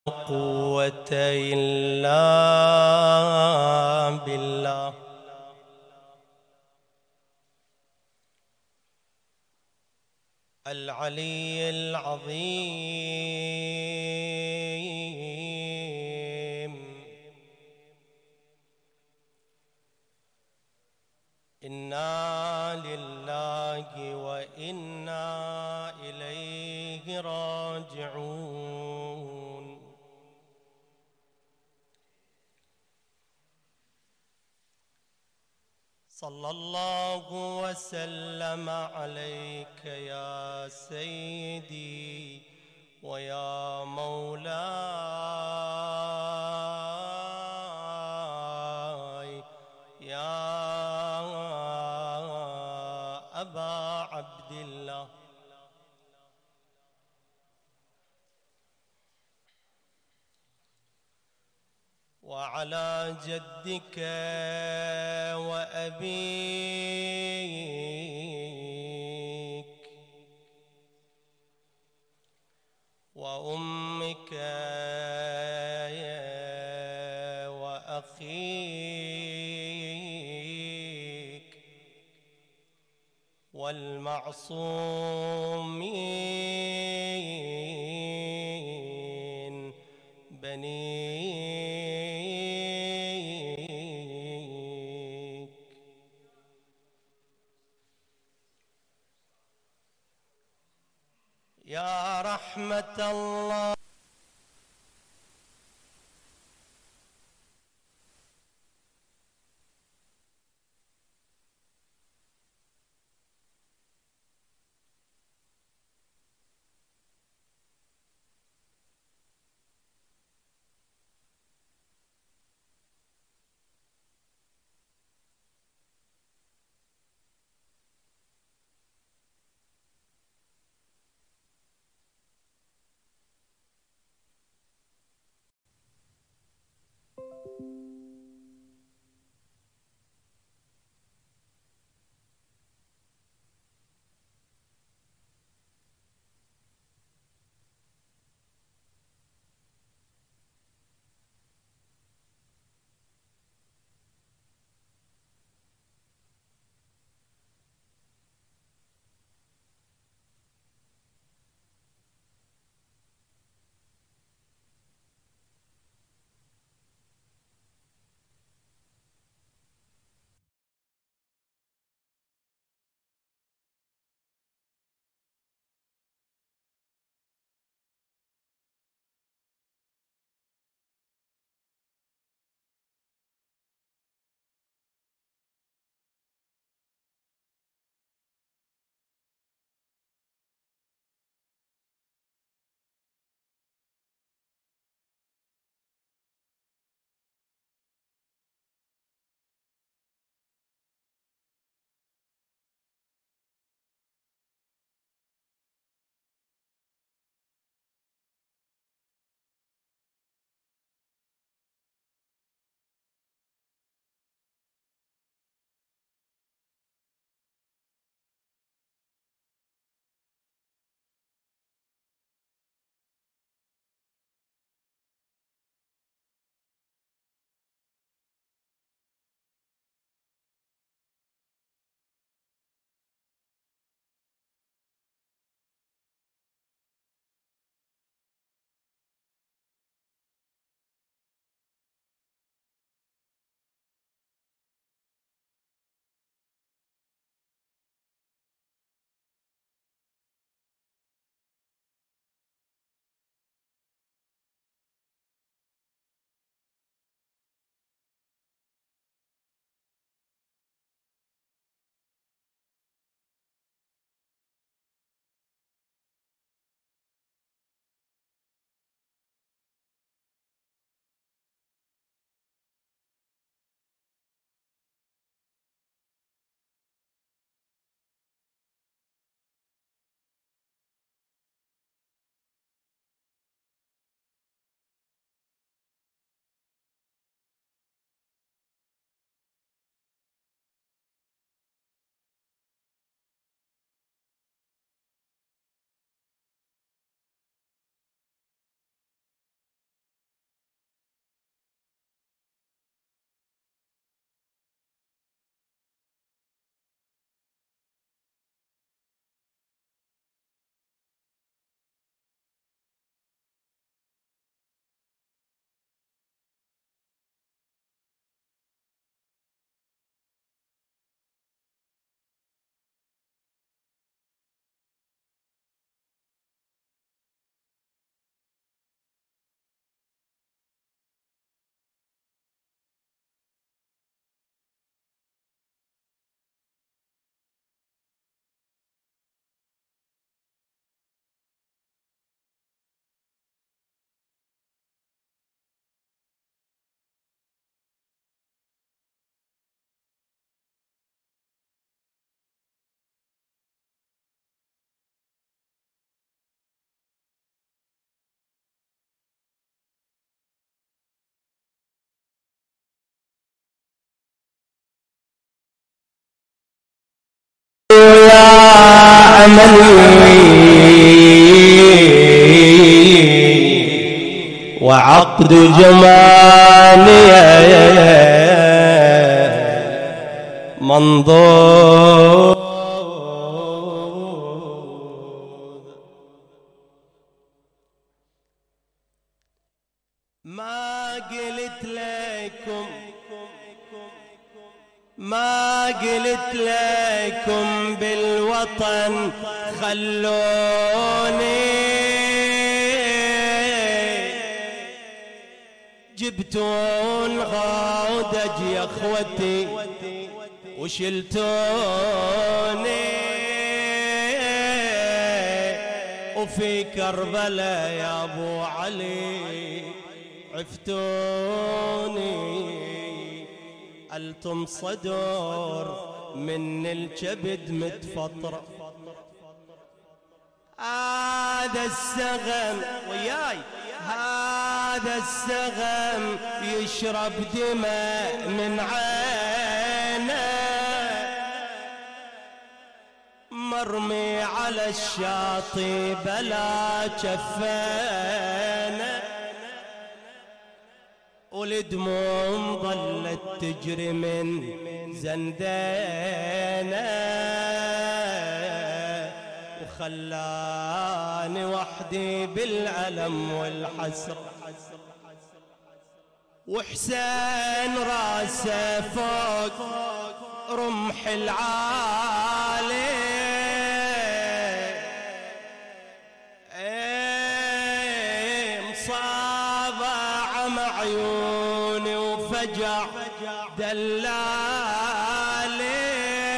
قوة إلا بالله. العلي العظيم. إنا لله وإنا إليه راجعون. صلى الله وسلم عليك يا سيدي ويا مولاي يا أبا عبد الله. وعلى جدك وأبيك وأمك وأخيك والمعصومين بنيك. يا رحمة الله وعقد جمالي منظور. ما قلت لكم بالوطن خلوني، جبتون غودج يا اخوتي وشلتوني، وفي كربلاء يا ابو علي عفتوني. ألتم صدور من الكبد متفطرة، هذا السغم وياي، هذا السغم يشرب دماء من عينه، مرمي على الشاطئ بلا كفانه، والدموع ظلت تجري من زندانه، وخلاني وحدي بالألم والحسرة، وحسين راسه فوق رمح العالي، مصابع مع عيوني وفجع دلالي،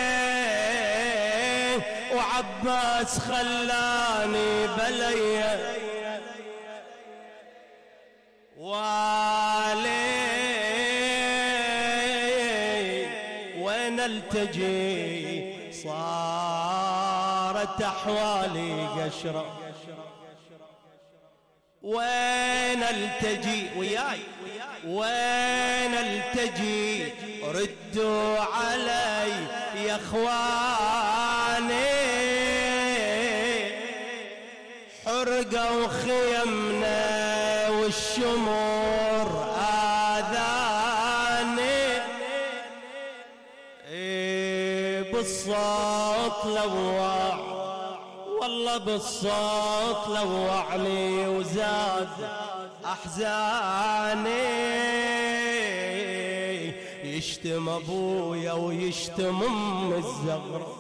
وعباس خلاني بليه والي، وين التجي صارت احوالي قشره، وين التجي وياي، وين التجي ردوا علي يا اخواني، حرقوا خيمنا والشمور آذاني، بالصوت لوع والله بالصوت لوعني وزاد احزاني، يشتم ابويا ويشتم ام الزغرة،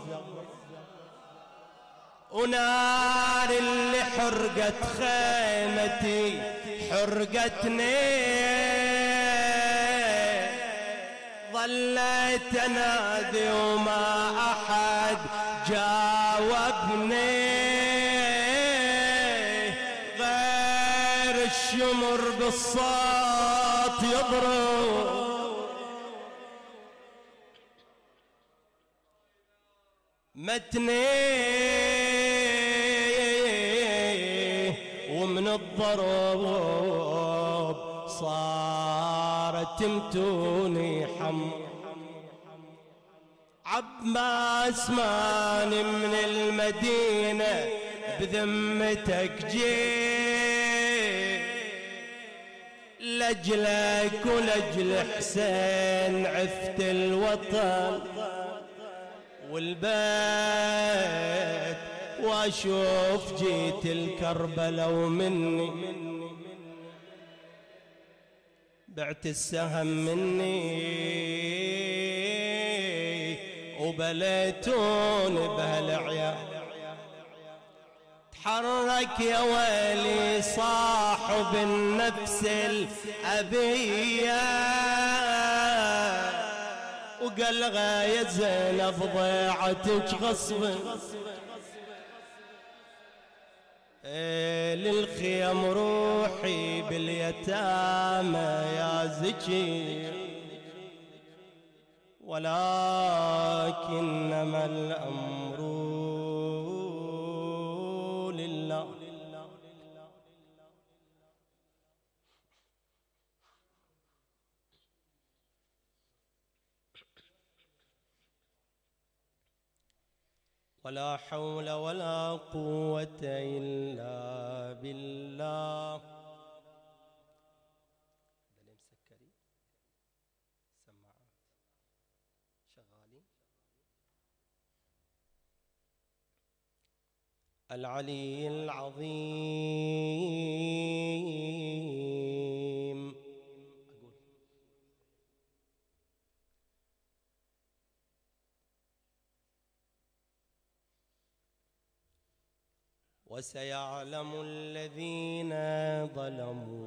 ونار اللي حرقت خيمتي حرقتني، ظليت انادي وما احد جاوبني، غير الشمر بالصوت يضرب، متني ومن الضرب صارت تمتوني حمر، عباس ماني من المدينة بذمتك جيت، لجلك ولجل حسين عفت الوطن والبيت، واشوف جيت الكربلاء ومني بعت السهم مني، وبليتون بهالعيال، تحرك يا ويلي صاحب النفس الأبية، وقال غاية زينب ضيعتك غصبا، للخيم روحي باليتامى يا زكي، ولكنما الأمر لله. ولا حول ولا قوة إلا بالله. العلي العظيم. وسيعلم الذين ظلموا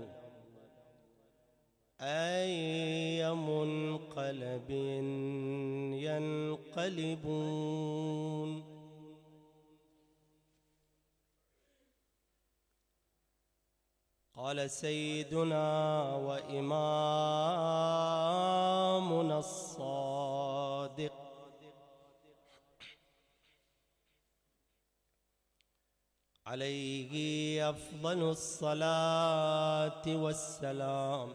أي منقلب ينقلبون. قال سيدنا وإمامنا الصادق عليه أفضل الصلاة والسلام: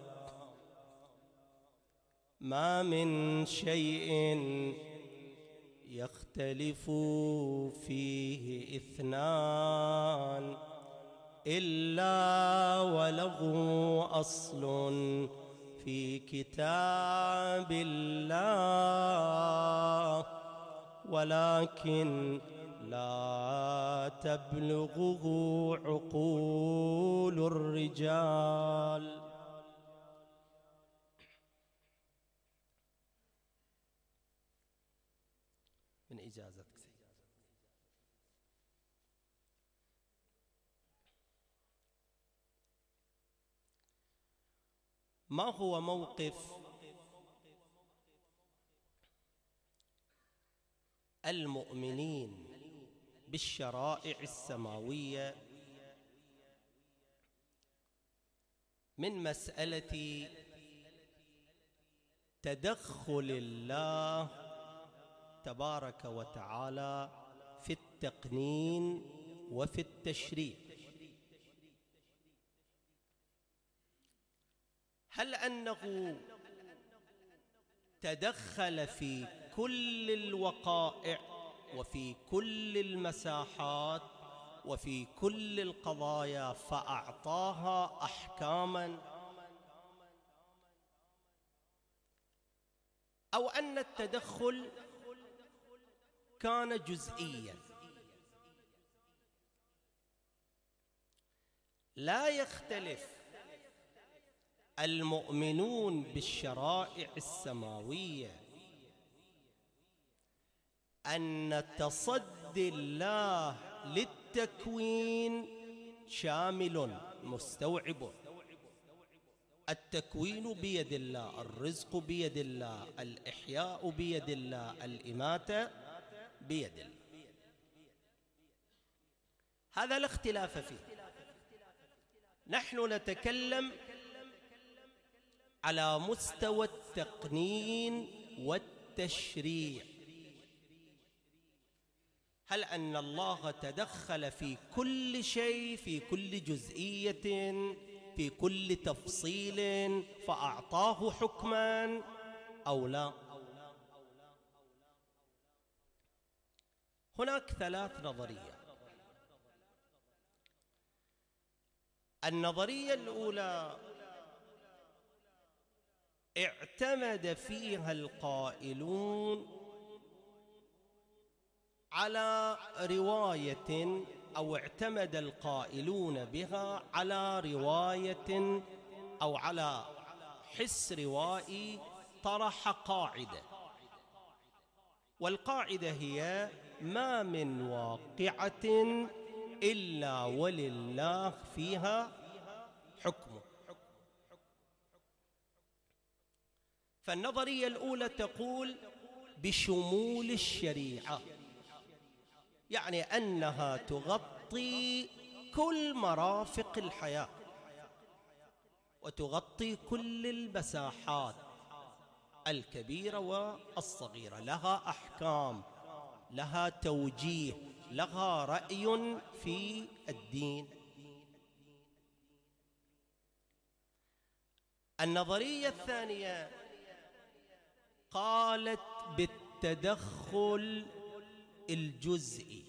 ما من شيء يختلف فيه اثنان إلا وله أصل في كتاب الله، ولكن لا تبلغه عقول الرجال. من إجازتك سيدي. ما هو موقف المؤمنين بالشرائع السماوية من مسألة تدخل الله تبارك وتعالى في التقنين وفي التشريع؟ هل أنه تدخل في كل الوقائع وفي كل المساحات وفي كل القضايا فأعطاها أحكاما، أو أن التدخل كان جزئيا لا يختلف المؤمنون بالشرائع السماوية أن تصدي الله للتكوين شامل مستوعب. التكوين بيد الله، الرزق بيد الله، الإحياء بيد الله، الإماتة بيد الله، هذا لا اختلاف فيه. نحن نتكلم على مستوى التقنين والتشريع. هل أن الله تدخل في كل شيء، في كل جزئية، في كل تفصيل فأعطاه حكما أو لا؟ هناك ثلاث نظريات. النظرية الأولى اعتمد فيها القائلون على رواية، أو اعتمد القائلون بها على رواية أو على حس روائي طرح قاعدة، والقاعدة هي: ما من واقعة إلا ولله فيها حكمه. فالنظرية الأولى تقول بشمول الشريعة، يعني أنها تغطي كل مرافق الحياة وتغطي كل المساحات الكبيرة والصغيرة، لها أحكام، لها توجيه، لها رأي في الدين. النظرية الثانية قالت بالتدخل الجزئي،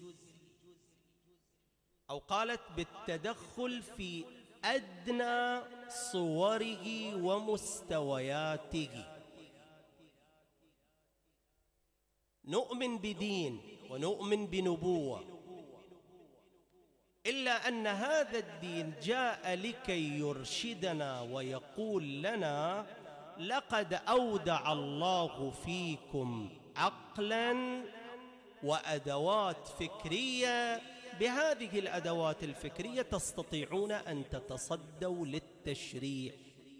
أو قالت بالتدخل في أدنى صوره ومستوياته. نؤمن بدين ونؤمن بنبوة إلا أن هذا الدين جاء لكي يرشدنا ويقول لنا: لقد أودع الله فيكم عقلا وأدوات فكرية، بهذه الأدوات الفكرية تستطيعون أن تتصدوا للتشريع.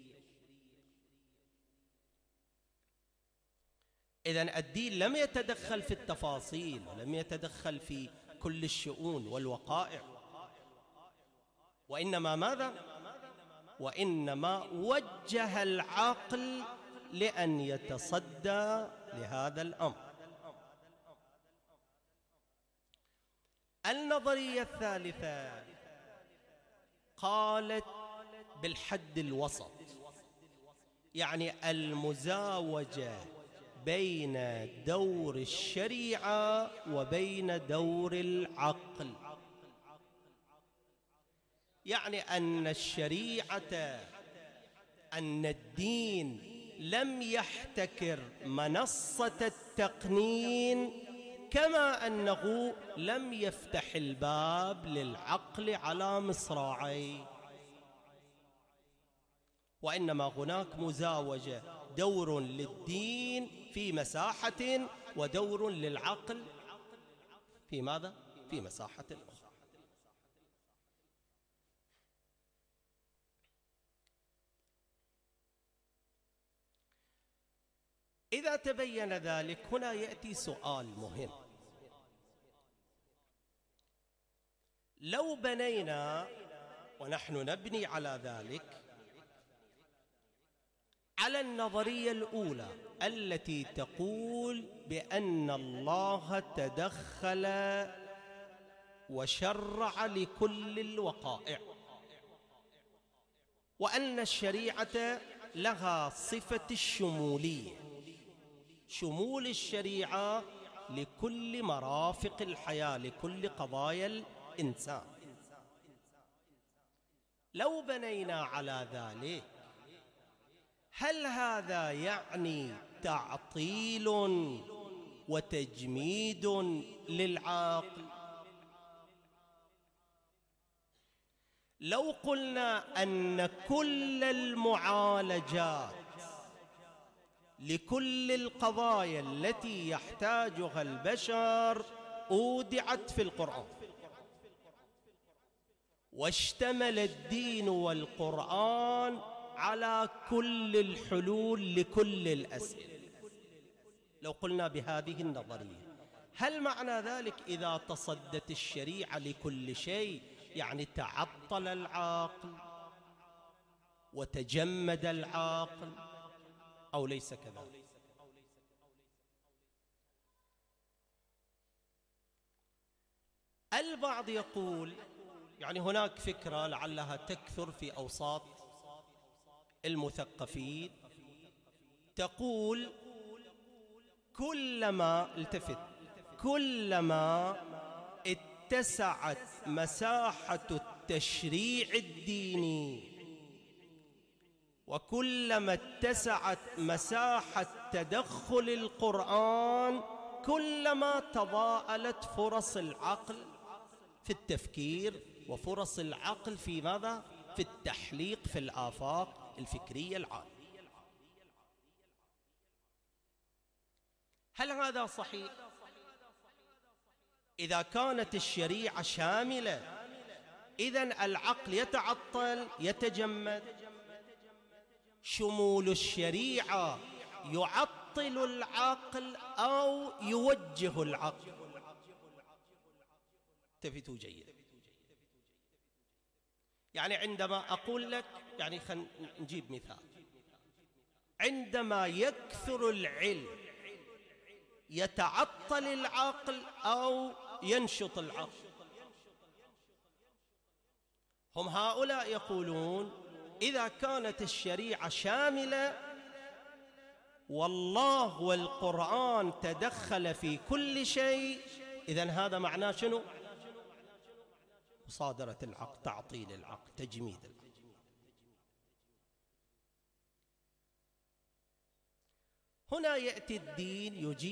إذن الدين لم يتدخل في التفاصيل، ولم يتدخل في كل الشؤون والوقائع، وإنما ماذا؟ وإنما وجه العقل لأن يتصدى لهذا الأمر. النظرية الثالثة قالت بالحد الوسط، يعني المزاوجة بين دور الشريعة وبين دور العقل، يعني أن الشريعة، أن الدين لم يحتكر منصة التقنين، كما أنه لم يفتح الباب للعقل على مصراعيه، وإنما هناك مزاوجة، دور للدين في مساحة ودور للعقل في ماذا؟ في مساحة أخرى. إذا تبين ذلك هنا يأتي سؤال مهم: لو بنينا، ونحن نبني على ذلك، على النظرية الأولى التي تقول بأن الله تدخل وشرع لكل الوقائع، وأن الشريعة لها صفة الشمولية، شمول الشريعة لكل مرافق الحياة، لكل قضايا الإنسان. لو بنينا على ذلك، هل هذا يعني تعطيل وتجميد للعقل؟ لو قلنا أن كل المعالجات لكل القضايا التي يحتاجها البشر أودعت في القرآن، واشتمل الدين والقرآن على كل الحلول لكل الأسئلة، لو قلنا بهذه النظرية، هل معنى ذلك إذا تصدت الشريعة لكل شيء يعني تعطل العقل وتجمد العقل، أو ليس كذلك؟ البعض يقول، يعني هناك فكرة لعلها تكثر في أوساط المثقفين، تقول كلما اتسعت مساحة التشريع الديني، وكلما اتسعت مساحة تدخل القرآن، كلما تضاءلت فرص العقل في التفكير، وفرص العقل في ماذا؟ في التحليق في الآفاق الفكرية العالية. هل هذا صحيح؟ إذا كانت الشريعة شاملة، إذن العقل يتعطل يتجمد. شمول الشريعة يعطل العقل أو يوجه العقل؟ التفتوا جيدا. يعني عندما أقول لك، يعني خلينا نجيب مثال، عندما يكثر العلم يتعطل العقل أو ينشط العقل؟ هم هؤلاء يقولون إذا كانت الشريعة شاملة والله والقرآن تدخل في كل شيء، إذن هذا معناه شنو؟ مصادرة العقل، تعطيل العقل، تجميد العقل. هنا يأتي الدين يجيب عن هذه الإشكالية، يقول الأمر معكوس.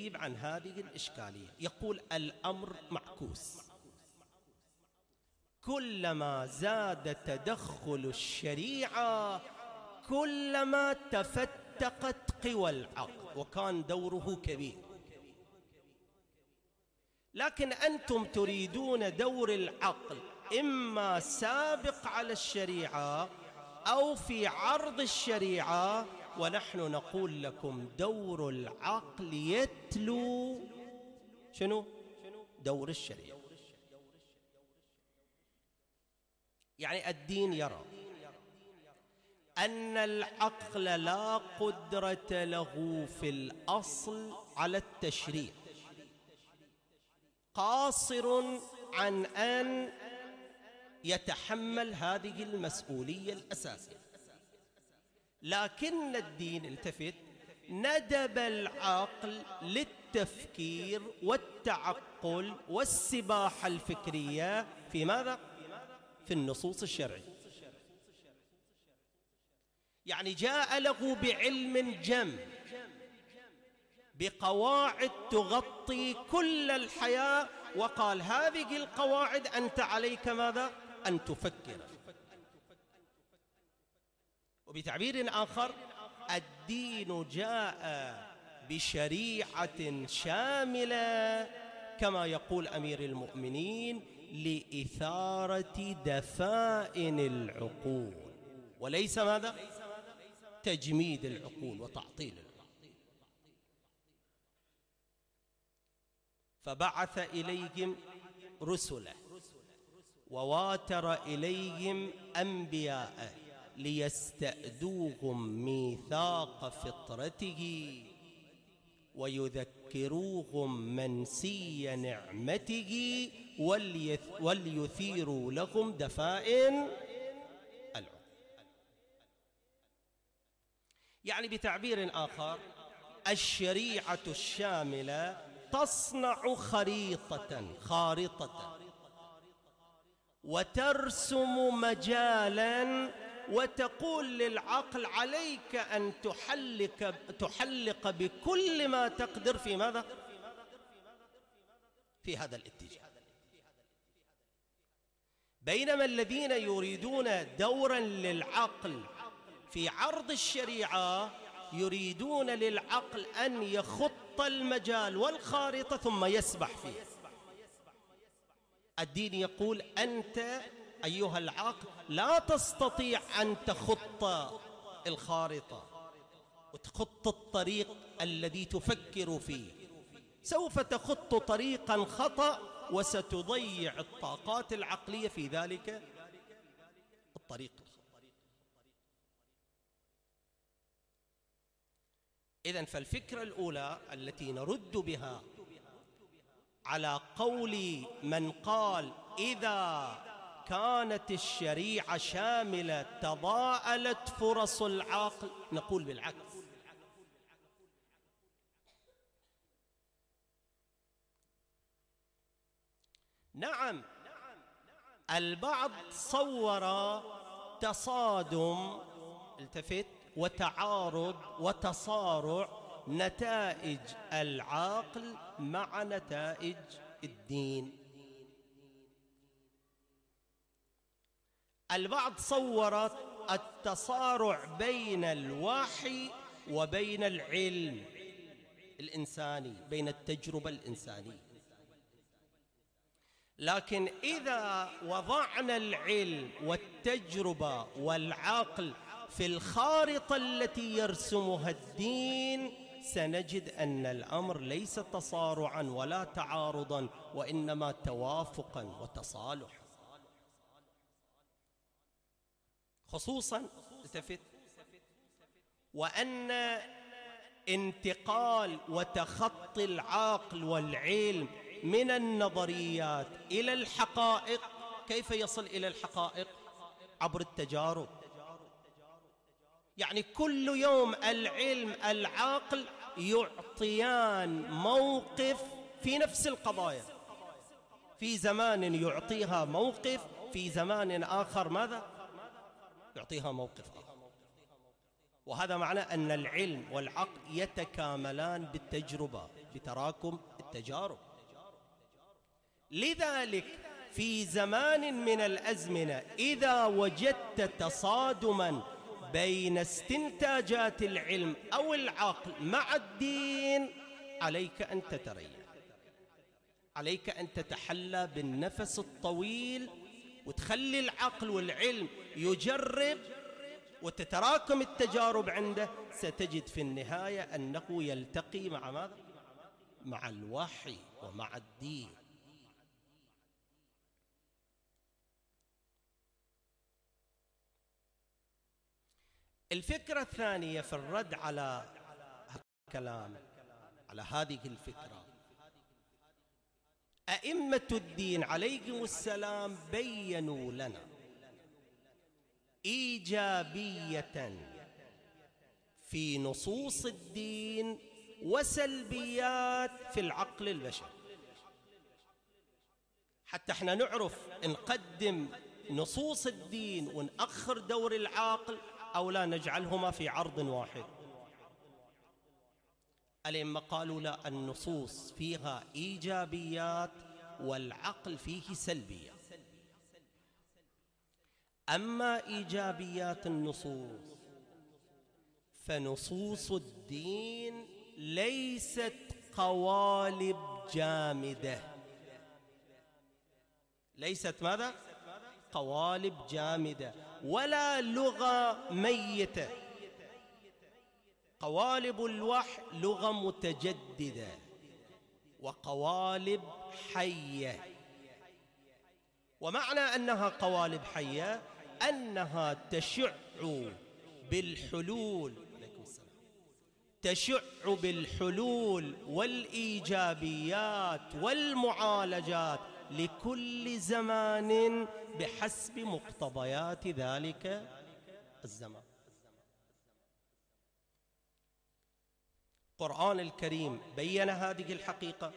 كلما زاد تدخل الشريعة كلما تفتقت قوى العقل، وكان دوره كبير. لكن أنتم تريدون دور العقل إما سابق على الشريعة أو في عرض الشريعة، ونحن نقول لكم دور العقل يتلو شنو؟ دور الشريعة. يعني الدين يرى أن العقل لا قدرة له في الأصل على التشريع، قاصر عن أن يتحمل هذه المسؤولية الأساسية. لكن الدين، التفت، ندب العقل للتفكير والتعقل والسباحة الفكرية في ماذا؟ في النصوص الشرعية. يعني جاء له بعلم جم، بقواعد تغطي كل الحياة، وقال هذه القواعد أنت عليك ماذا؟ أن تفكر. وبتعبير آخر الدين جاء بشريعة شاملة كما يقول أمير المؤمنين لإثارة دفائن العقول، وليس ماذا؟ تجميد العقول وتعطيل العقول. فبعث إليهم رسله وواتر إليهم أنبياءه ليستأدوهم ميثاق فطرته ويذكروهم منسي نعمته وليثيروا لهم دفائن العقول. يعني بتعبير آخر الشريعة الشاملة تصنع خارطة وترسم مجالا وتقول للعقل عليك أن تحلق بكل ما تقدر في ماذا؟ في هذا الاتجاه. بينما الذين يريدون دورا للعقل في عرض الشريعة يريدون للعقل أن يخط المجال والخارطة ثم يسبح فيه. الدين يقول أنت أيها العقل لا تستطيع أن تخط الخارطة وتخط الطريق الذي تفكر فيه، سوف تخط طريقا خطأ وستضيع الطاقات العقلية في ذلك الطريق. إذن فالفكرة الأولى التي نرد بها على قول من قال إذا كانت الشريعة شاملة تضاءلت فرص العقل، نقول بالعكس. نعم، البعض صور تصادم، التفت، وتعارض وتصارع نتائج العقل مع نتائج الدين. البعض صور التصارع بين الوحي وبين العلم الإنساني، بين التجربة الإنسانية. لكن إذا وضعنا العلم والتجربة والعقل في الخارطة التي يرسمها الدين سنجد أن الأمر ليس تصارعا ولا تعارضا، وإنما توافقا وتصالحا. خصوصا التفت، وأن انتقال وتخطي العقل والعلم من النظريات إلى الحقائق، كيف يصل إلى الحقائق؟ عبر التجارب. يعني كل يوم العلم العقل يعطيان موقف في نفس القضايا، في زمان يعطيها موقف، في زمان آخر ماذا؟ يعطيها موقف آخر. وهذا معنى أن العلم والعقل يتكاملان بالتجربة، بتراكم التجارب. لذلك في زمان من الأزمنة إذا وجدت تصادما بين استنتاجات العلم أو العقل مع الدين، عليك أن تتريث، عليك أن تتحلى بالنفس الطويل وتخلي العقل والعلم يجرب وتتراكم التجارب عنده. ستجد في النهاية أنه يلتقي مع ماذا؟ مع الوحي ومع الدين. الفكرة الثانية في الرد على الكلام على هذه الفكرة، أئمة الدين عليهم السلام بيّنوا لنا إيجابية في نصوص الدين وسلبيات في العقل البشري، حتى احنا نعرف نقدم نصوص الدين ونأخر دور العقل أو لا نجعلهما في عرض واحد. الأئمة قالوا لا، النصوص فيها إيجابيات والعقل فيه سلبيات. أما إيجابيات النصوص فنصوص الدين ليست قوالب جامدة، ليست ماذا؟ قوالب جامدة ولا لغة ميتة. قوالب الوحي لغة متجددة وقوالب حية. ومعنى أنها قوالب حية أنها تشع بالحلول، تشع بالحلول والإيجابيات والمعالجات لكل زمان بحسب مقتضيات ذلك الزمان. القرآن الكريم بيّن هذه الحقيقة،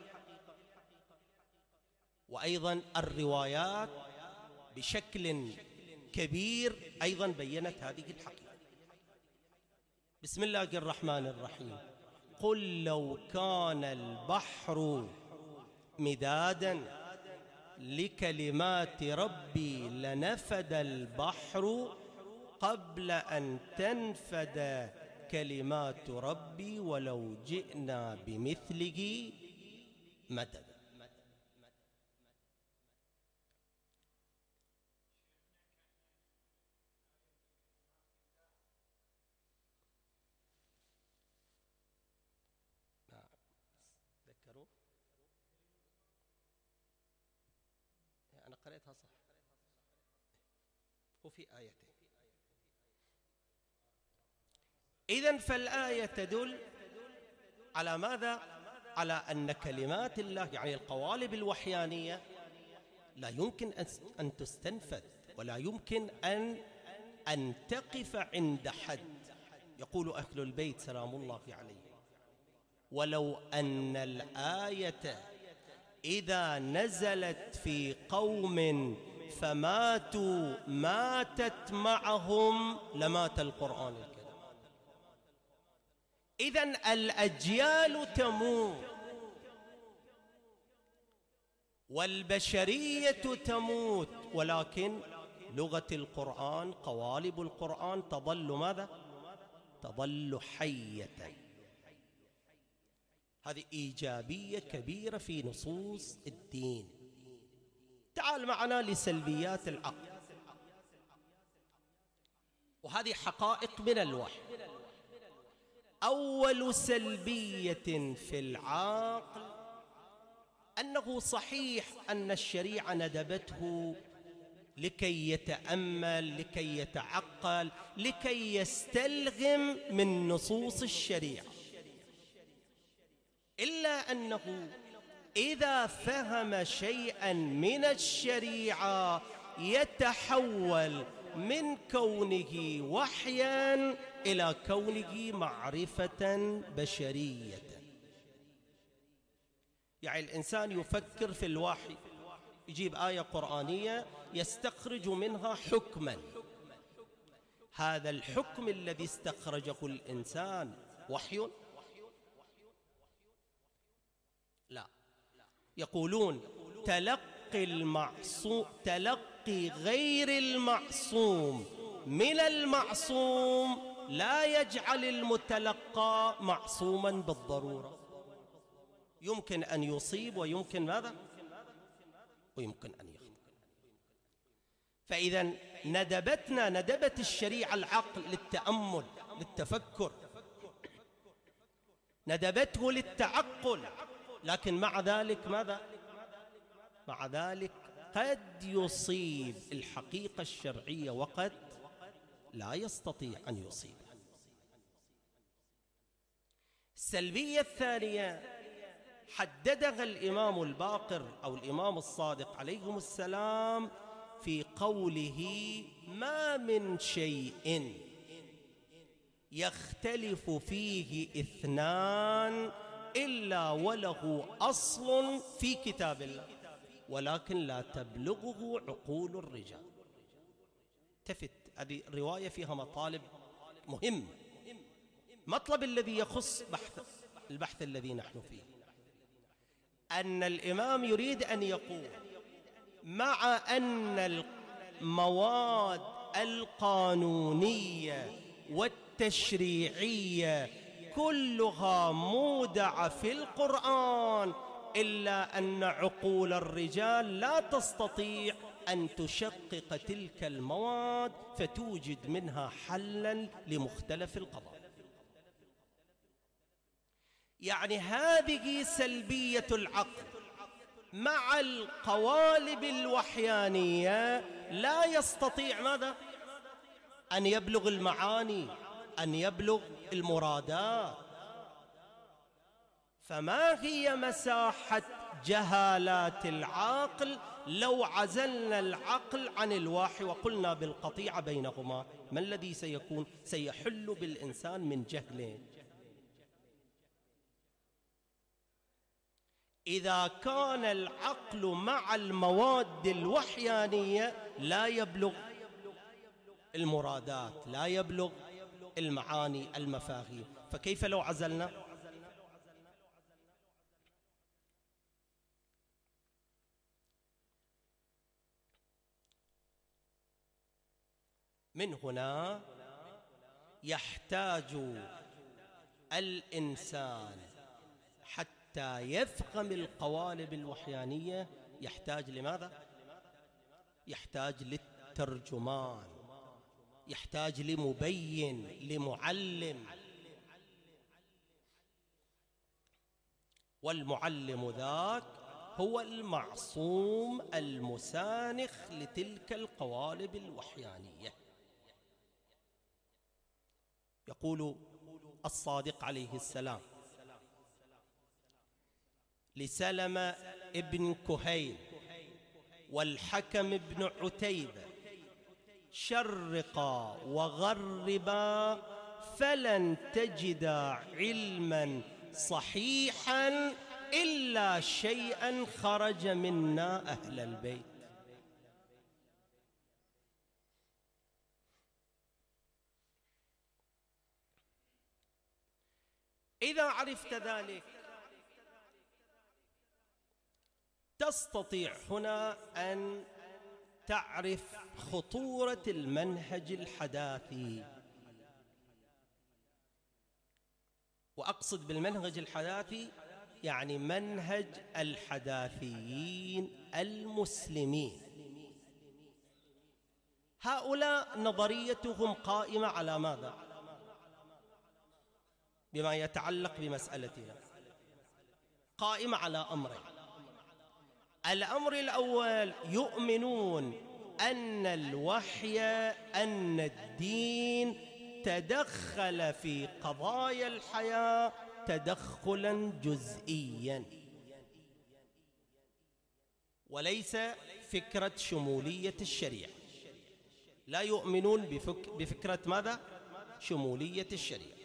وأيضا الروايات بشكل كبير أيضا بيّنت هذه الحقيقة. بسم الله الرحمن الرحيم: قل لو كان البحر مدادا لكلمات ربي لنفد البحر قبل أن تنفد كلمات ربي ولو جئنا بمثله مددا. تذكروا أنا قرأتها صح، وفي آيتين. إذن فالآية تدل على ماذا؟ على أن كلمات الله يعني القوالب الوحيانية لا يمكن أن تستنفذ ولا يمكن أن تقف عند حد. يقول أهل البيت سلام الله عليه: ولو أن الآية إذا نزلت في قوم فماتوا ماتت معهم لمات القرآن الكريم. إذن الأجيال تموت والبشرية تموت، ولكن لغة القرآن قوالب القرآن تظل ماذا؟ تظل حية. هذه إيجابية كبيرة في نصوص الدين. تعال معنا لسلبيات العقل، وهذه حقائق من الوحي. أول سلبية في العقل أنه صحيح أن الشريعة ندبته لكي يتأمل، لكي يتعقل، لكي يستلغم من نصوص الشريعة، إلا أنه إذا فهم شيئا من الشريعة يتحول من كونه وحيا إلى كونه معرفة بشرية. يعني الإنسان يفكر في الوحي، يجيب آية قرآنية يستخرج منها حكما. هذا الحكم الذي استخرجه الإنسان وحي؟ لا، يقولون تلقي تلقي غير المعصوم من المعصوم لا يجعل المتلقى معصوما بالضرورة. يمكن أن يصيب ويمكن ماذا؟ ويمكن أن يخطئ. فإذا ندبت الشريعة العقل للتأمل للتفكر، ندبته للتعقل، لكن مع ذلك ماذا؟ مع ذلك قد يصيب الحقيقة الشرعية وقد لا يستطيع أن يصيب. السلبية الثانية حددها الإمام الباقر أو الإمام الصادق عليهم السلام في قوله: ما من شيء يختلف فيه اثنان إلا وله أصل في كتاب الله ولكن لا تبلغه عقول الرجال. تفت هذه الرواية فيها مطالب مهمة. مطلب الذي يخص البحث الذي نحن فيه أن الإمام يريد أن يقول مع أن المواد القانونية والتشريعية كلها مودعة في القرآن، إلا أن عقول الرجال لا تستطيع أن تشقق تلك المواد فتوجد منها حلا لمختلف القضايا. يعني هذه سلبية العقل مع القوالب الوحيانية، لا يستطيع ماذا؟ أن يبلغ المعاني، أن يبلغ المرادات. فما هي مساحة جهالات العقل لو عزلنا العقل عن الوحي وقلنا بالقطيعة بينهما؟ ما الذي سيكون؟ سيحل بالإنسان من جهلين. إذا كان العقل مع المواد الوحيانية لا يبلغ المرادات، لا يبلغ المعاني المفاهيم، فكيف لو عزلنا؟ من هنا يحتاج الإنسان حتى يفهم القوالب الوحيانية، يحتاج لماذا؟ يحتاج للترجمان، يحتاج لمبين، لمعلم. والمعلم ذاك هو المعصوم المسانخ لتلك القوالب الوحيانية. يقول الصادق عليه السلام لسلمة ابن كهيل والحكم بن عتيبة: شرقا وغربا فلن تجدا علما صحيحا إلا شيئا خرج منا أهل البيت. إذا عرفت ذلك تستطيع هنا أن تعرف خطورة المنهج الحداثي. وأقصد بالمنهج الحداثي يعني منهج الحداثيين المسلمين. هؤلاء نظريتهم قائمة على ماذا؟ بما يتعلق بمسألتنا قائمة على أمرين. الأمر الأول: يؤمنون أن الوحي، أن الدين تدخل في قضايا الحياة تدخلا جزئيا، وليس فكرة شمولية الشريعة. لا يؤمنون بفكرة ماذا؟ شمولية الشريعة.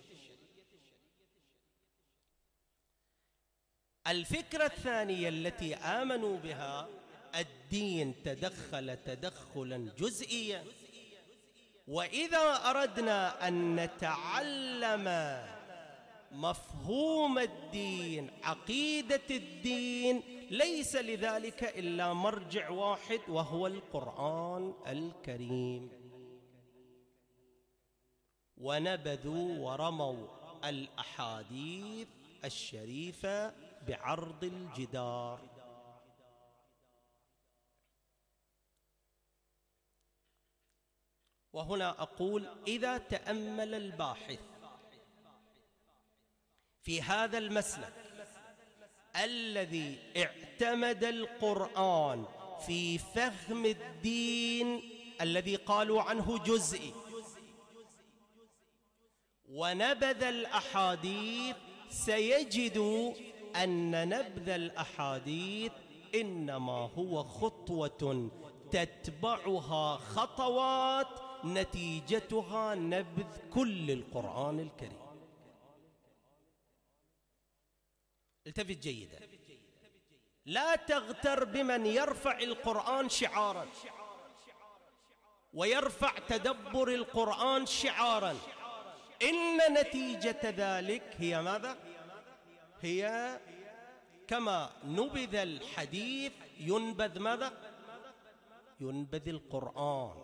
الفكرة الثانية التي آمنوا بها: الدين تدخل تدخلا جزئيا، وإذا أردنا أن نتعلم مفهوم الدين، عقيدة الدين، ليس لذلك إلا مرجع واحد وهو القرآن الكريم. ونبذوا ورموا الأحاديث الشريفة بعرض الجدار. وهنا أقول: إذا تأمل الباحث في هذا المسلك الذي اعتمد القرآن في فهم الدين الذي قالوا عنه جزئي، ونبذ الأحاديث، سيجد أن نبذ الأحاديث إنما هو خطوة تتبعها خطوات نتيجتها نبذ كل القرآن الكريم. التفت جيدا، لا تغتر بمن يرفع القرآن شعارا ويرفع تدبر القرآن شعارا. إن نتيجة ذلك هي ماذا؟ هي كما نبذ الحديث ينبذ ماذا؟ ينبذ القرآن.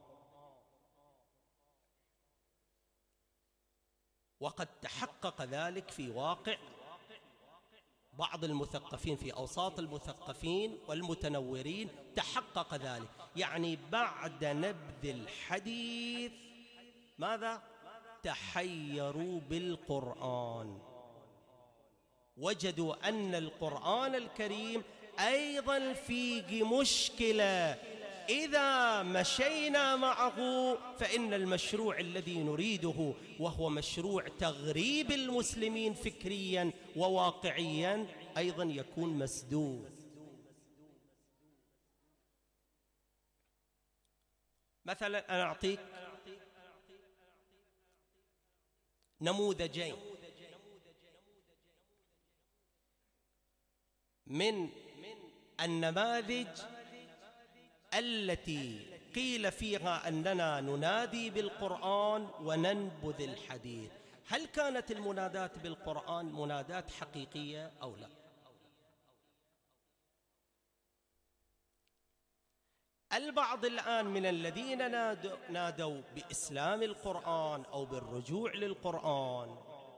وقد تحقق ذلك في واقع بعض المثقفين، في أوساط المثقفين والمتنورين تحقق ذلك. يعني بعد نبذ الحديث ماذا؟ تحيروا بالقرآن، وجدوا أن القرآن الكريم أيضا فيه مشكلة. إذا مشينا معه فإن المشروع الذي نريده، وهو مشروع تغريب المسلمين فكريا وواقعيا، أيضا يكون مسدود. مثلا أنا أعطيك نموذجين من النماذج التي قيل فيها أننا ننادي بالقرآن وننبذ الحديث. هل كانت المنادات بالقرآن منادات حقيقية أو لا؟ البعض الآن من الذين نادوا بإسلام القرآن أو بالرجوع للقرآن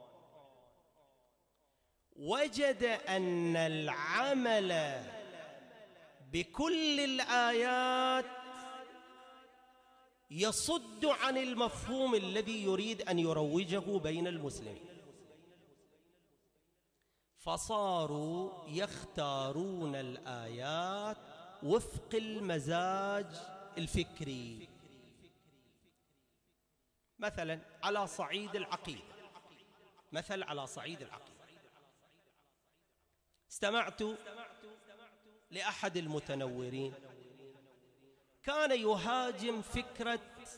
وجد أن العمل بكل الآيات يصد عن المفهوم الذي يريد أن يروجه بين المسلمين، فصاروا يختارون الآيات وفق المزاج الفكري. مثلا على صعيد العقيدة، مثل على صعيد العقيدة، استمعت لأحد المتنورين كان يهاجم فكرة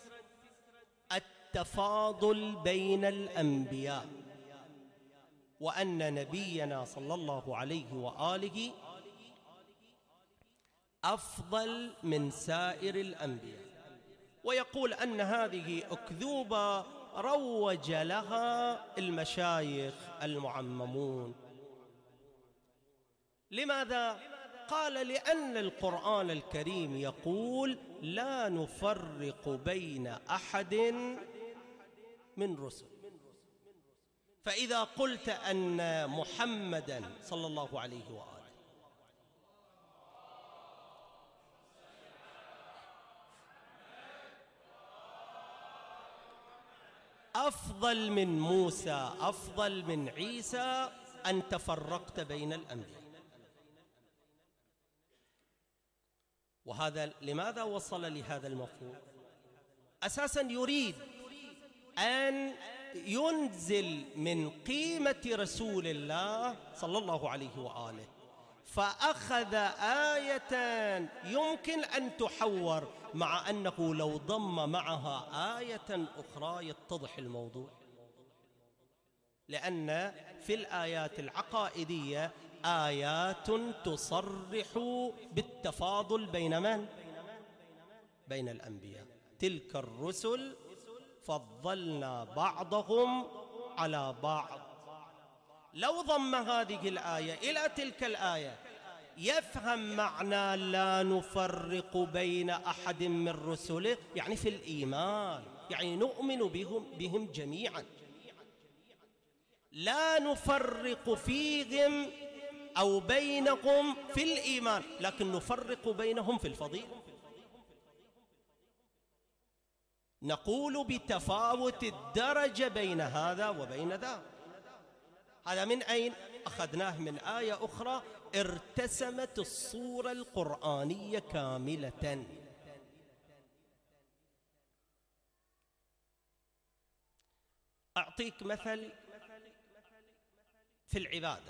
التفاضل بين الأنبياء، وأن نبينا صلى الله عليه وآله أفضل من سائر الأنبياء، ويقول أن هذه أكذوبة روج لها المشايخ المعممون. لماذا؟ قال: لأن القرآن الكريم يقول: لا نفرق بين أحد من رسل. فإذا قلت أن محمدًا صلى الله عليه وآله أفضل من موسى، أفضل من عيسى، أنت فرقت بين الأنبياء. وهذا لماذا وصل لهذا المفهوم؟ أساساً يريد أن ينزل من قيمة رسول الله صلى الله عليه وآله، فأخذ آية يمكن أن تحور، مع أنه لو ضم معها آية أخرى يتضح الموضوع. لأن في الآيات العقائدية آيات تصرح بالتفاضل بين من؟ بين الأنبياء. تلك الرسل فضلنا بعضهم على بعض لو ضم هذه الآية إلى تلك الآية يفهم معنى لا نفرق بين أحد من رسله، يعني في الإيمان، يعني نؤمن بهم جميعا، لا نفرق فيهم أو بينهم في الإيمان، لكن نفرق بينهم في الفضيلة. نقول بتفاوت الدرجة بين هذا وبين ذا. هذا من أين أخذناه؟ من آية أخرى ارتسمت الصورة القرآنية كاملة. أعطيك مثل في العبادة.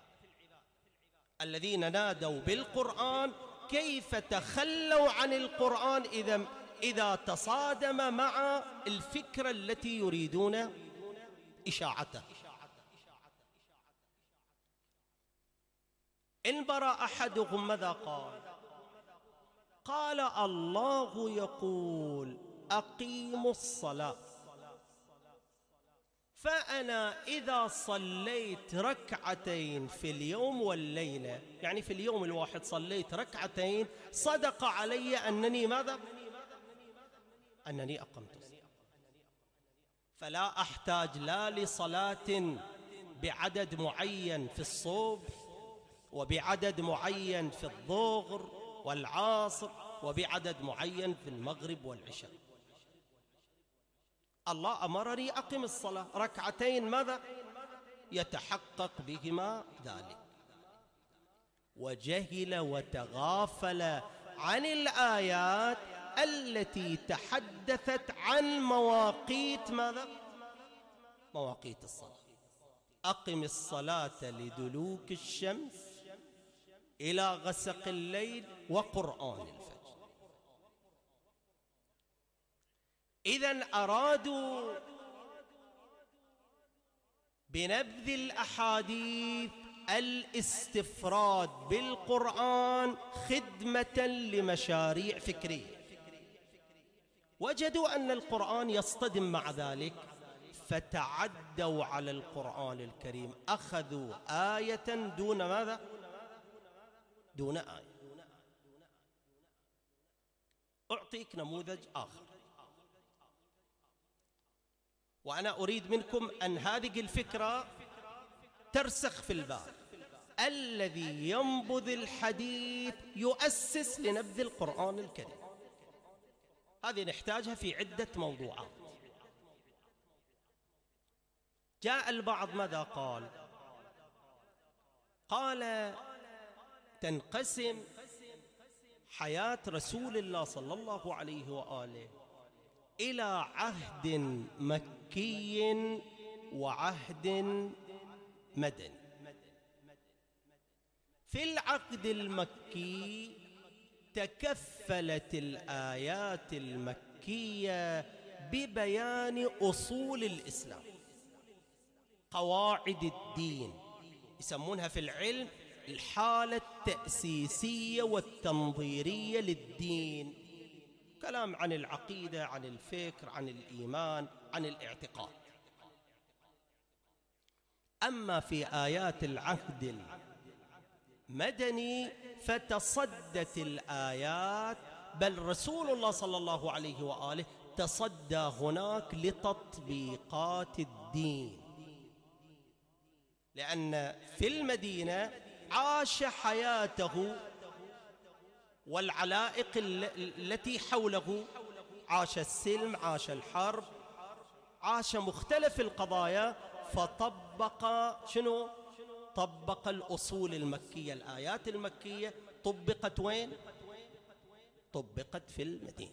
الذين نادوا بالقرآن كيف تخلوا عن القرآن إذا تصادم مع الفكرة التي يريدون إشاعته. إن برأ أحدهم ماذا قال؟ قال الله يقول أقيموا الصلاة، فأنا إذا صليت ركعتين في اليوم والليلة، يعني في اليوم الواحد صليت ركعتين، صدق علي أنني ماذا؟ أنني أقمت الصلاة. فلا أحتاج لا لصلاة بعدد معين في الصبح، وبعدد معين في الظهر والعصر، وبعدد معين في المغرب والعشاء. الله أمرني أقم الصلاة ركعتين، ماذا؟ يتحقق بهما ذلك. وجهل وتغافل عن الآيات التي تحدثت عن مواقيت ماذا؟ مواقيت الصلاة. أقم الصلاة لدلوك الشمس إلى غسق الليل وقرآن الفجر. إذن أرادوا بنبذ الأحاديث الاستفراد بالقرآن خدمة لمشاريع فكرية، وجدوا أن القرآن يصطدم مع ذلك فتعدوا على القرآن الكريم، أخذوا آية دون ماذا؟ دون آية. أعطيك نموذج آخر، وأنا أريد منكم أن هذه الفكرة ترسخ في البال. الذي ينبذ الحديث يؤسس لنبذ القرآن الكريم. هذه نحتاجها في عدة موضوعات. جاء البعض ماذا قال؟ قال تنقسم حياة رسول الله صلى الله عليه وآله إلى عهد مكي وعهد مدني. في العهد المكي تكفلت الآيات المكية ببيان أصول الإسلام، قواعد الدين، يسمونها في العلم الحالة التأسيسية والتنظيرية للدين، كلام عن العقيدة، عن الفكر، عن الإيمان، عن الاعتقاد. أما في آيات العهد المدني فتصدت الآيات، بل رسول الله صلى الله عليه وآله تصدى هناك لتطبيقات الدين، لأن في المدينة عاش حياته والعلائق التي حوله، عاش السلم، عاش الحرب، عاش مختلف القضايا، فطبق شنو؟ طبق الأصول المكية. الآيات المكية طبقت وين؟ طبقت في المدينة.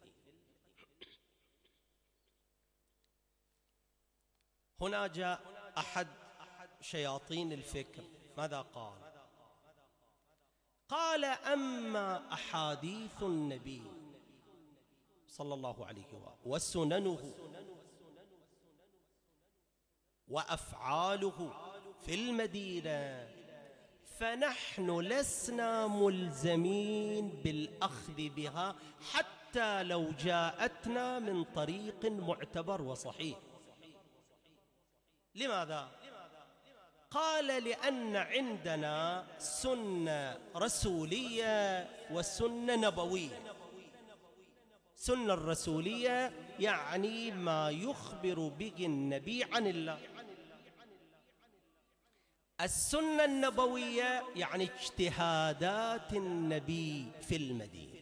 هنا جاء أحد شياطين الفكر، ماذا قال؟ قال أما أحاديث النبي صلى الله عليه وآله وسننه وأفعاله في المدينة فنحن لسنا ملزمين بالأخذ بها حتى لو جاءتنا من طريق معتبر وصحيح. لماذا؟ قال لأن عندنا سنة رسولية وسنة نبوية. سنة الرسولية يعني ما يخبر به النبي عن الله. السنة النبوية يعني اجتهادات النبي في المدينة،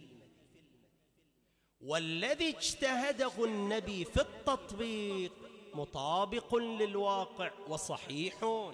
والذي اجتهده النبي في التطبيق مطابق للواقع وصحيح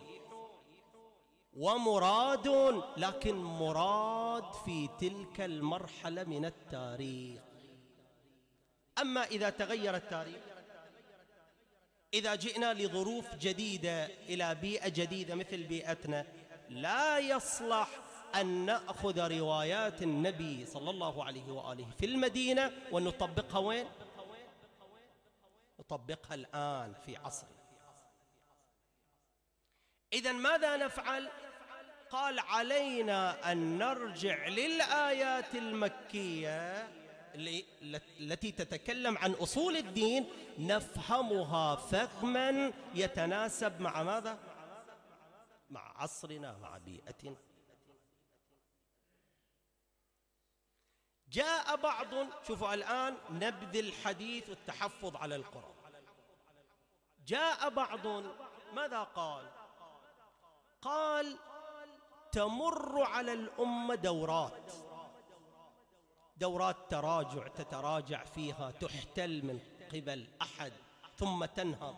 ومراد، لكن مراد في تلك المرحلة من التاريخ. أما إذا تغير التاريخ، إذا جئنا لظروف جديدة إلى بيئة جديدة مثل بيئتنا، لا يصلح أن نأخذ روايات النبي صلى الله عليه وآله في المدينة ونطبقها وين؟ نطبقها الآن في عصرنا. إذن ماذا نفعل؟ قال علينا أن نرجع للآيات المكية التي تتكلم عن أصول الدين، نفهمها فهما يتناسب مع ماذا؟ مع عصرنا، مع بيئتنا. جاء بعض، شوفوا الآن نبذ الحديث والتحفظ على القرآن. جاء بعض ماذا قال؟ قال تمر على الأمة دورات تراجع، تتراجع فيها، تحتل من قبل أحد ثم تنهض.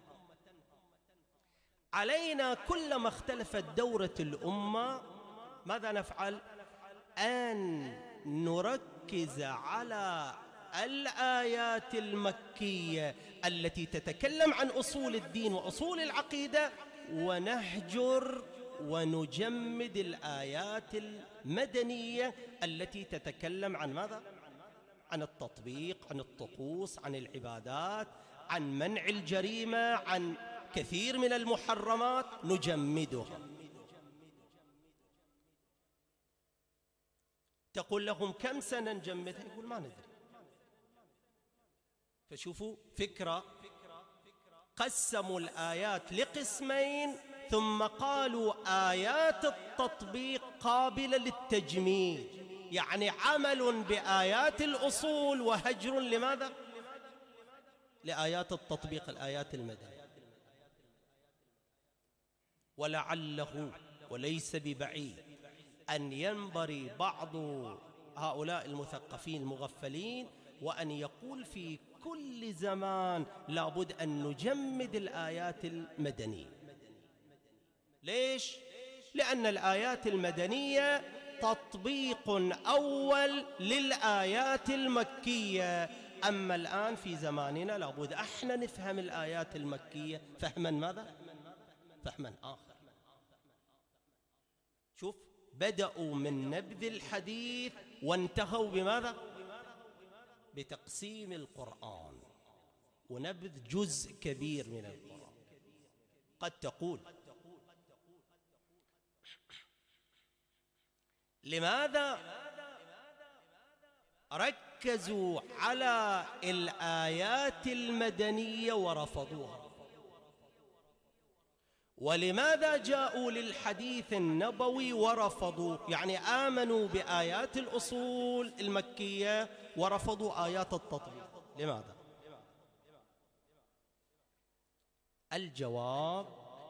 علينا كلما اختلفت دورة الأمة ماذا نفعل؟ أن نركز على الآيات المكية التي تتكلم عن أصول الدين وأصول العقيدة، ونهجر ونجمد الآيات المدنية التي تتكلم عن ماذا؟ عن التطبيق، عن الطقوس، عن العبادات، عن منع الجريمة، عن كثير من المحرمات، نجمدها. تقول لهم كم سنة نجمدها؟ يقول ما ندري. فشوفوا فكرة، قسموا الآيات لقسمين ثم قالوا آيات التطبيق قابلة للتجميد، يعني عمل بآيات الأصول وهجر لماذا؟ لآيات التطبيق، الآيات المدنية. ولعله وليس ببعيد أن ينبري بعض هؤلاء المثقفين المغفلين وأن يقول في كل زمان لابد أن نجمد الآيات المدنية. ليش؟ لأن الآيات المدنية تطبيق أول للآيات المكية. أما الآن في زماننا لابد احنا نفهم الآيات المكية فهما ماذا؟ فهما آخر. شوف، بدأوا من نبذ الحديث وانتهوا بماذا؟ بتقسيم القرآن ونبذ جزء كبير من القرآن. قد تقول لماذا ركزوا على الآيات المدنية ورفضوها؟ ولماذا جاءوا للحديث النبوي ورفضوا؟ يعني آمنوا بآيات الأصول المكية ورفضوا آيات التطبيق. لماذا؟ الجواب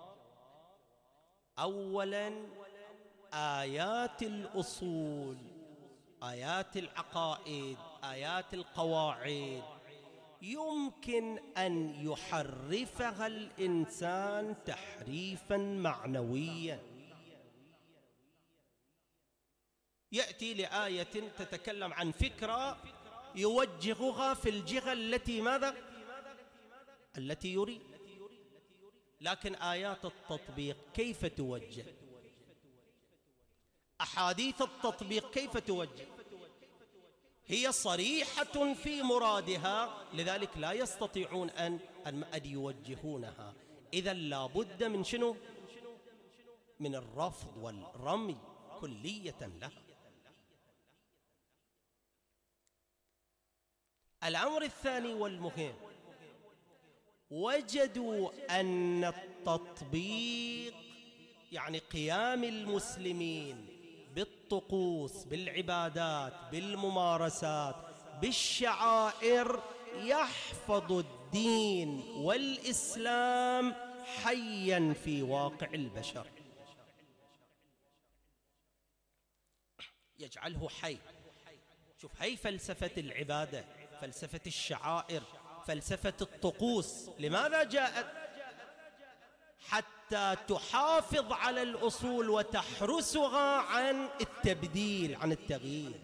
أولاً آيات الأصول، آيات العقائد، آيات القواعد يمكن أن يحرفها الإنسان تحريفاً معنوياً. يأتي لآية تتكلم عن فكرة يوجهها في الجهة التي ماذا؟ التي يريد. لكن آيات التطبيق كيف توجه؟ أحاديث التطبيق كيف توجه؟ هي صريحة في مرادها، لذلك لا يستطيعون أن يوجهونها. إذن لا بد من شنو؟ من الرفض والرمي كلية لها. الأمر الثاني والمهم، وجدوا أن التطبيق يعني قيام المسلمين بالطقوس، بالعبادات، بالممارسات، بالشعائر، يحفظ الدين والإسلام حيا في واقع البشر، يجعله حي. شوف، هي فلسفة العبادة، فلسفة الشعائر، فلسفة الطقوس. لماذا جاءت؟ حتى تحافظ على الأصول وتحرسها عن التبديل، عن التغيير،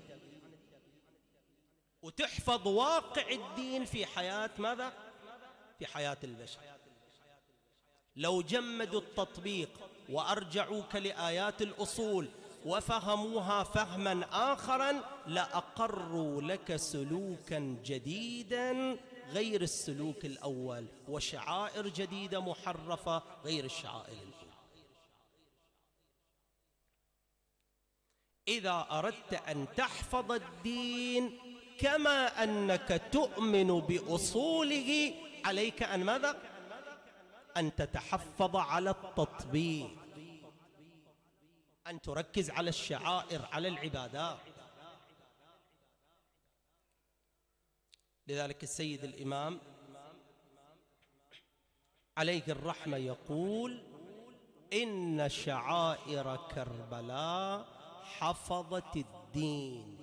وتحفظ واقع الدين في حياة ماذا؟ في حياة البشر. لو جمدوا التطبيق وأرجعوك لآيات الأصول وفهموها فهما آخرا لأقروا لك سلوكا جديدا غير السلوك الأول، وشعائر جديدة محرفة غير الشعائر الأولى. إذا أردت أن تحفظ الدين كما أنك تؤمن بأصوله، عليك أن ماذا؟ أن تتحفظ على التطبيق، أن تركز على الشعائر، على العبادات. لذلك السيد الإمام عليه الرحمة يقول: إن شعائر كربلاء حفظت الدين.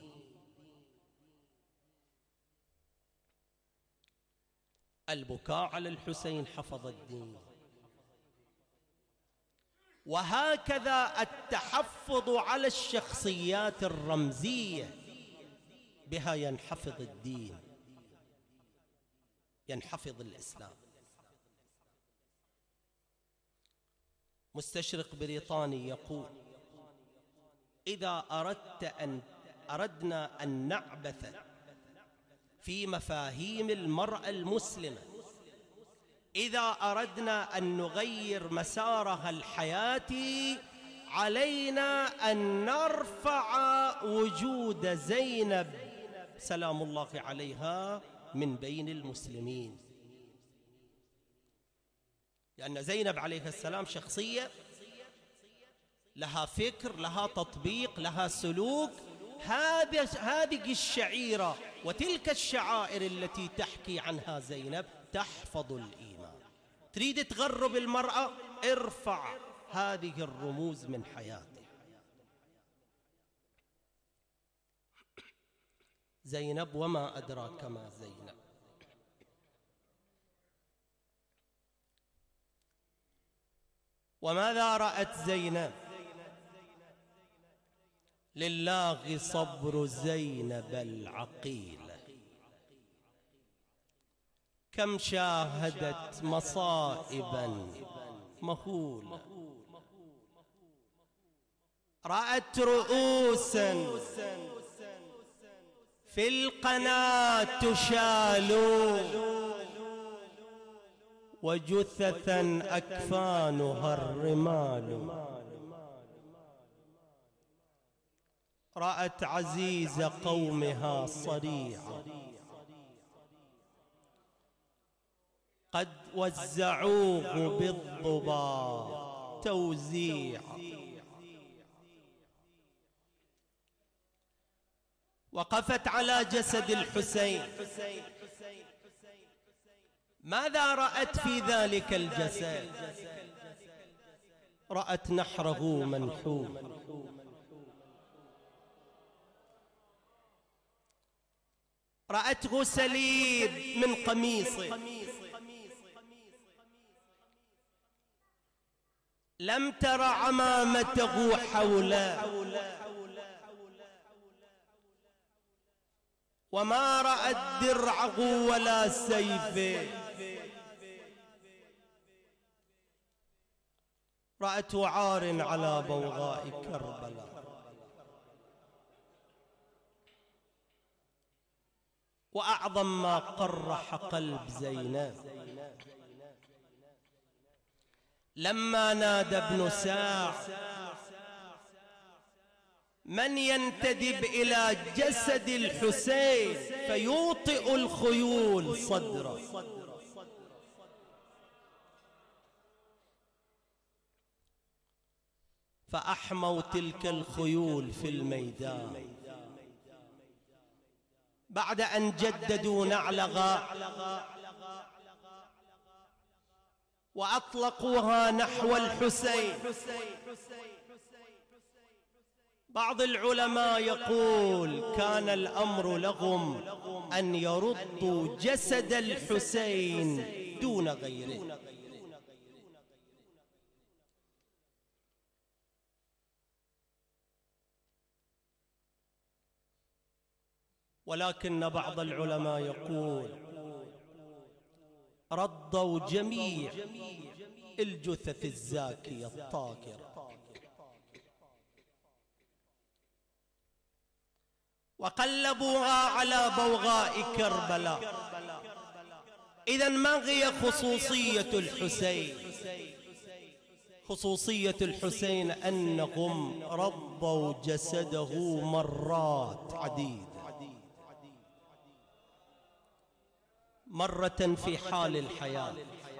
البكاء على الحسين حفظ الدين. وهكذا التحفظ على الشخصيات الرمزية، بها ينحفظ الدين، ينحفظ الإسلام. مستشرق بريطاني يقول: إذا أردنا أن نعبث في مفاهيم المرأة المسلمة، إذا أردنا أن نغير مسارها الحياتي، علينا أن نرفع وجود زينب سلام الله عليها من بين المسلمين. لأن زينب عليه السلام شخصية لها فكر، لها تطبيق، لها سلوك. هذه الشعيرة وتلك الشعائر التي تحكي عنها زينب تحفظ الإيمان. تريد تغرب المرأة، ارفع هذه الرموز من حياتها. زينب وما أدراك ما زينب. وماذا رأت زينب؟ لله صبر زينب العقيلة، كم شاهدت مصائبا مهولة، رأت رؤوسا في القناة تشال، وجثثا أكفانها الرمال، رأت عزيز قومها صريعا قد وزعوه بالضباء توزيعا، وقفت على جسد الحسين. ماذا رأت في ذلك الجسد؟ رأت نحره منحوما، رأته سليب من قميصه، لم تر عمامته حوله، وما رأت درعه ولا سيفه، رأت عار على بوغاء كربلاء. وأعظم ما قرح قلب زينب لما نادى ابن ساع: من ينتدب إلى جسد الحسين فيوطئ الخيول صدره. فأحموا تلك الخيول في الميدان بعد أن جددوا نعلها وأطلقوها نحو الحسين. بعض العلماء يقول كان الأمر لهم أن يردوا جسد الحسين دون غيره. ولكن بعض العلماء يقول ردوا جميع الجثث الزاكية الطاهرة وقلبوها على بوغاء كربلاء. إذن ما هي خصوصية الحسين؟ خصوصية الحسين أنهم رضوا جسده مرات عديدة، مرة في حال الحياة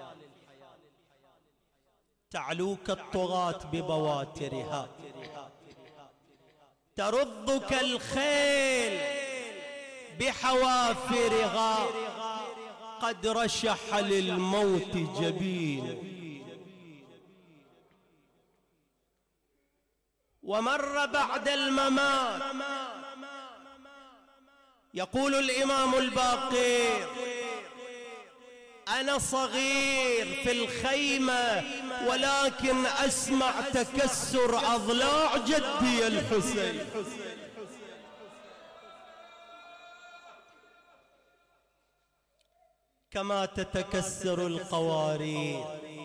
تعلوك الطغاة ببواترها، ترضك الخيل بحوافرها، قد رشح للموت جبين. ومر بعد الممات يقول الإمام الباقر أنا صغير في الخيمة ولكن أسمع تكسر أضلاع جدي الحسين. كما تتكسر القوارير.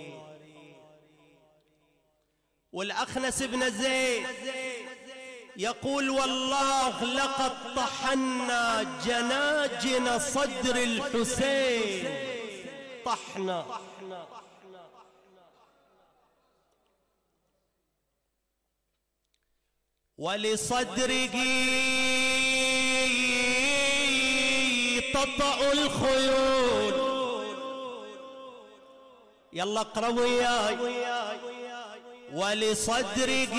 والأخنس بن زيد يقول والله لقد طحنا جناجن صدر الحسين طحنا. ولصدره تطأ الخيول. يلا اقرأ وياي. ولصدره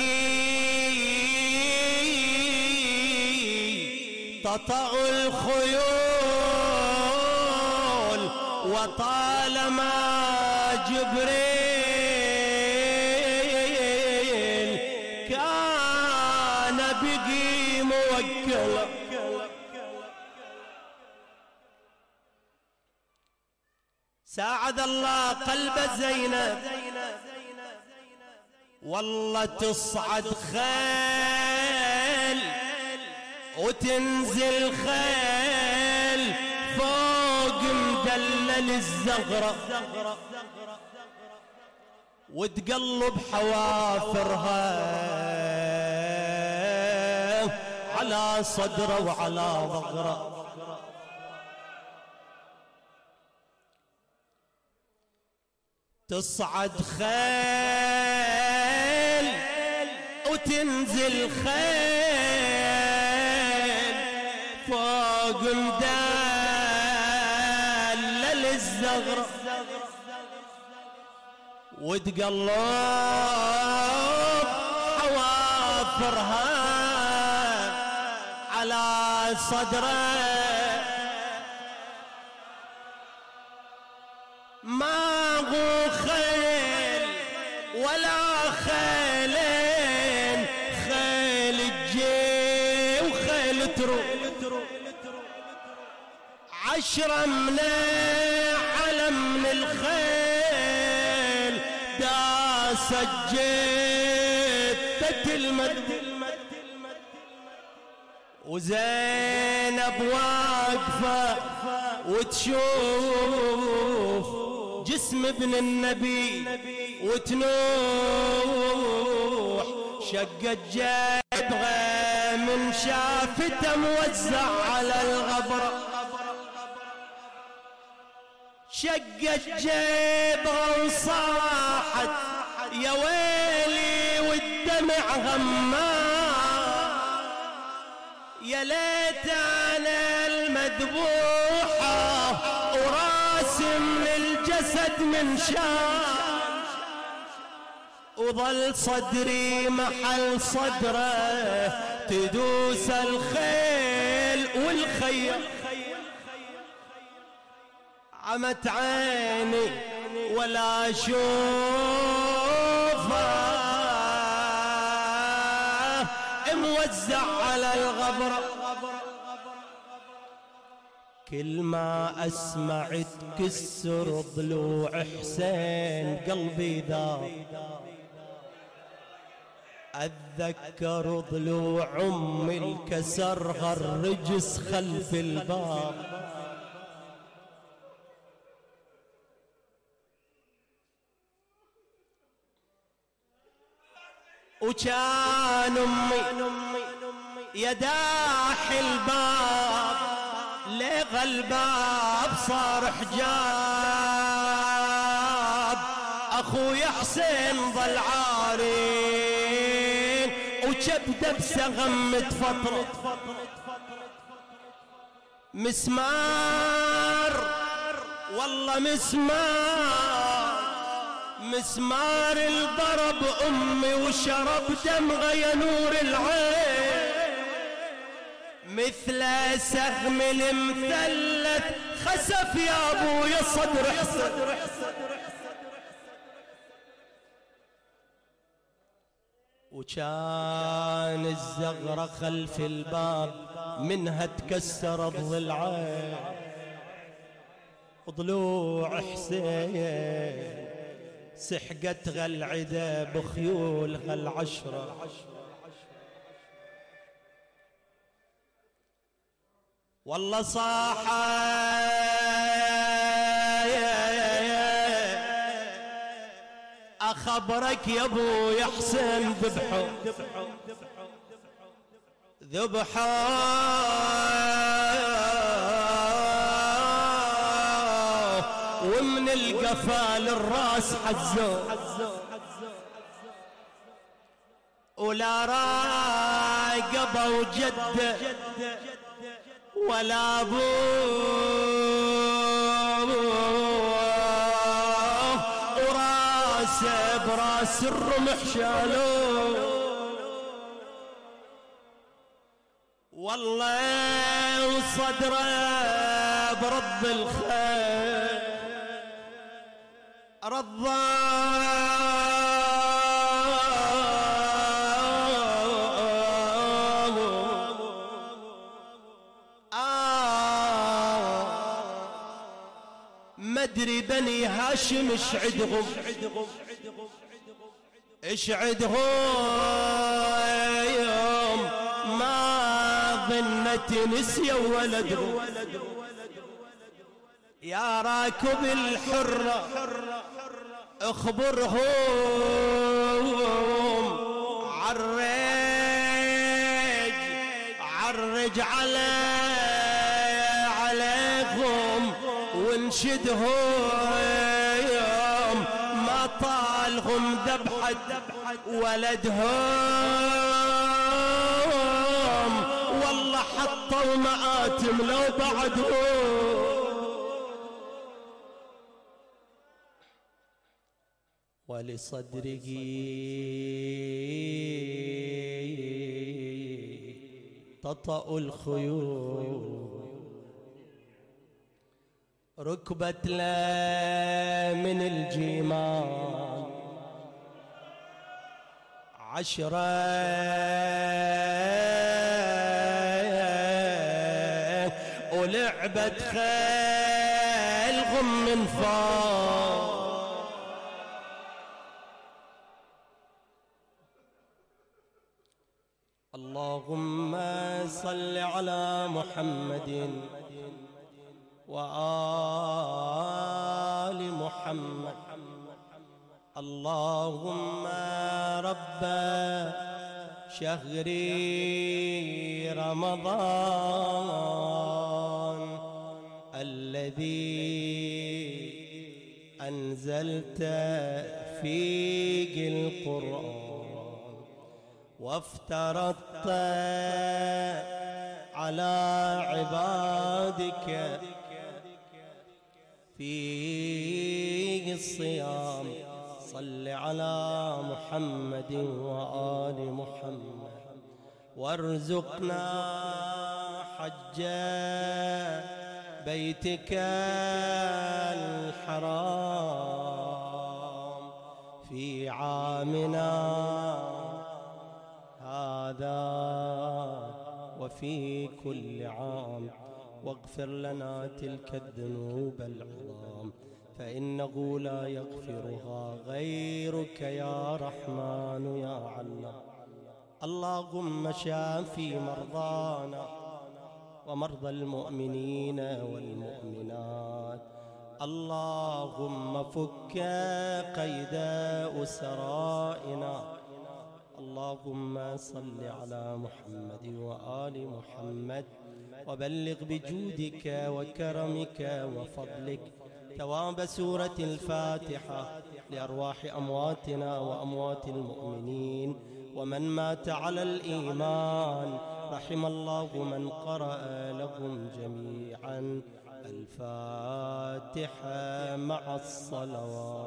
تطأ الخيول وطالما جبريل كان به موكلا. ساعد الله قلب زينب والله تصعد خيل وتنزل خيل فوق مدلل الزغرة وتقلب حوافرها على صدره وعلى ظهره. تصعد خيل وتنزل خيل فوق مدلل الزغرة وتقلب حوافرها على صدره. ما هو خيل ولا خيلين، خيل الجي وخيل ترو، 10 من علم من الخيل داست جثة المد. وزينب واقفة وتشوف جسم ابن النبي وتنوح، شقت جبغة من شافته موزع على الغبرة، شقت جبغة وصاحت يا ويلي والدمع غمار، يا ليت انا المذبوحة وراسم الجسد من شان، وظل صدري محل صدره تدوس الخيل والخيل. عمت عيني ولا اشوفها موزع على الغبرة. كل ما اسمع تكسر ضلوع حسين قلبي ذاب. اتذكر ضلوع امي الكسرها الرجس خلف الباب. وكان امي يداح الباب لغى الباب صار حجاب. اخويا حسين ظل عارين وكبده بسغم متفطر. مسمار والله مسمار الضرب امي وشرب دمغه يا نور العين. مثل سهم المثلث خسف يا ابويا صدر حسن. وكان الزغرة خلف الباب منها تكسر الضلعين. ضلوع حسين سحقتها العدا بخيولها العشرة. والله صاحة أخبرك يا ابو يا حسين ذبحوا ومن القفا للراس حزوا. ولا راقبوا جده ولا ابوه وراسه براس الرمح شالوه. والله وصدره برد الخيل مدري بني هاشم اش عدهم ما ظنت نسيوا ولدهم. يا راكب الحرة اخبرهم عرج عليهم وانشدهم ما طالهم ذبحت ولدهم. والله حطوا مآتم لو بعدهم. ولصدره تطأ الخيول ركبت له من الجيمان 10 ولعبت خيلهم من فوق. اللهم صل على محمد وآل محمد. اللهم رب شهر رمضان الذي أنزلت فيه القرآن وافترضت على عبادك فيه الصيام صل على محمد وآل محمد وارزقنا حج بيتك الحرام في عامنا هذا وفي كل عام، واغفر لنا تلك الذنوب العظام فإنه لا يغفرها غيرك يا رحمن يا علام. اللهم شافي مرضانا ومرضى المؤمنين والمؤمنات، اللهم فك قيد أسرائنا. اللهم صل على محمد وآل محمد وبلغ بجودك وكرمك وفضلك ثواب سورة الفاتحة لأرواح أمواتنا وأموات المؤمنين ومن مات على الإيمان. رحم الله من قرأ لهم جميعا الفاتحة مع الصلوات.